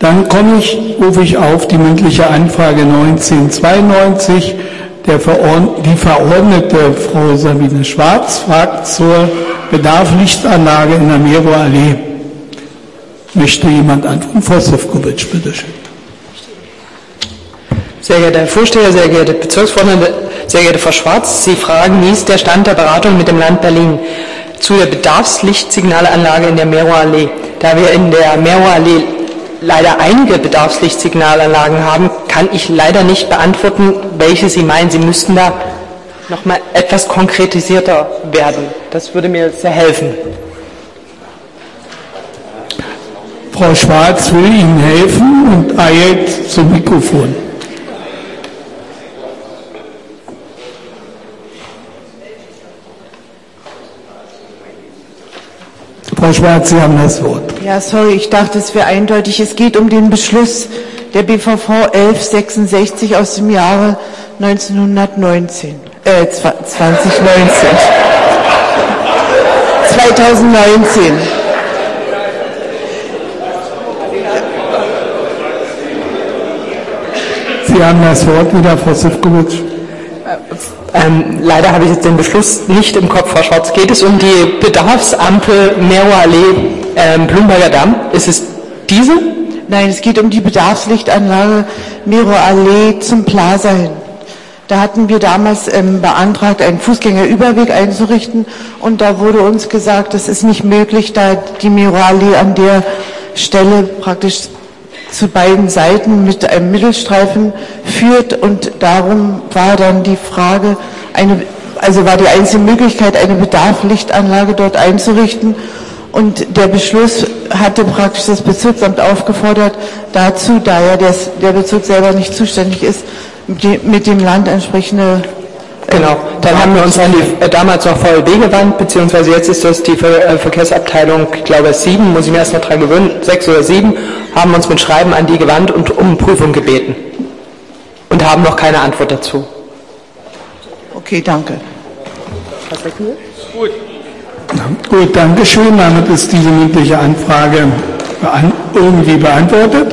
Dann rufe ich auf die mündliche Anfrage 1992. Die Verordnete Frau Sabine Schwarz fragt zur Bedarfslichtanlage in der Meroallee. Möchte jemand antworten? Frau Sefcovic, bitteschön. Sehr geehrter Herr Vorsteher, sehr geehrte Bezirksvorsitzende, sehr geehrte Frau Schwarz, Sie fragen, wie ist der Stand der Beratung mit dem Land Berlin zu der Bedarfslichtsignalanlage in der Meroallee? Da wir in der Meroallee leider einige Bedarfslichtsignalanlagen haben, kann ich leider nicht beantworten, welche Sie meinen. Sie müssten da noch mal etwas konkretisierter werden. Das würde mir sehr helfen. Frau Schwarz will Ihnen helfen und eilt zum Mikrofon. Frau Schwarz, Sie haben das Wort. Ja, sorry, ich dachte, es wäre eindeutig. Es geht um den Beschluss der BVV 1166 aus dem Jahre 2019. Sie haben das Wort wieder, Frau Sefcovic. Leider habe ich jetzt den Beschluss nicht im Kopf, Frau Schwarz. Geht es um die Bedarfsampel Meroallee Blumberger Damm? Ist es diese? Nein, es geht um die Bedarfslichtanlage Meroallee zum Plaza hin. Da hatten wir damals beantragt, einen Fußgängerüberweg einzurichten, und da wurde uns gesagt, es ist nicht möglich, da die Meroallee an der Stelle praktisch zu beiden Seiten mit einem Mittelstreifen führt, und darum war dann die Frage, war die einzige Möglichkeit, eine Bedarfslichtanlage dort einzurichten, und der Beschluss hatte praktisch das Bezirksamt aufgefordert, dazu, da ja der Bezirk selber nicht zuständig ist, mit dem Land entsprechende. Genau, dann haben wir uns an die damals noch VLB gewandt, beziehungsweise jetzt ist das die Verkehrsabteilung, ich glaube 7, muss ich mir erst noch dran gewöhnen, 6 oder 7, haben uns mit Schreiben an die gewandt und um Prüfung gebeten und haben noch keine Antwort dazu. Okay, danke. Gut, danke schön. Damit ist diese mündliche Anfrage irgendwie beantwortet.